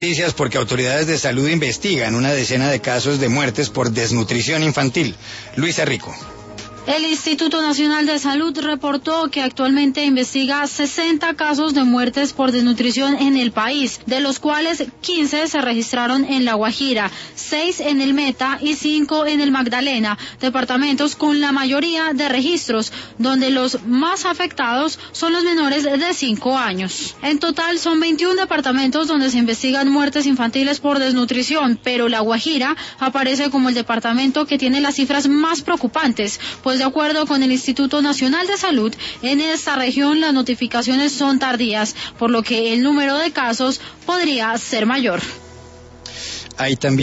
Noticias porque autoridades de salud investigan una decena de casos de muertes por desnutrición infantil. Luisa Rico. El Instituto Nacional de Salud reportó que actualmente investiga 60 casos de muertes por desnutrición en el país, de los cuales 15 se registraron en La Guajira, 6 en el Meta y 5 en el Magdalena, departamentos con la mayoría de registros, donde los más afectados son los menores de 5 años. En total son 21 departamentos donde se investigan muertes infantiles por desnutrición, pero La Guajira aparece como el departamento que tiene las cifras más preocupantes, pues de acuerdo con el Instituto Nacional de Salud, en esta región las notificaciones son tardías, por lo que el número de casos podría ser mayor. Hay también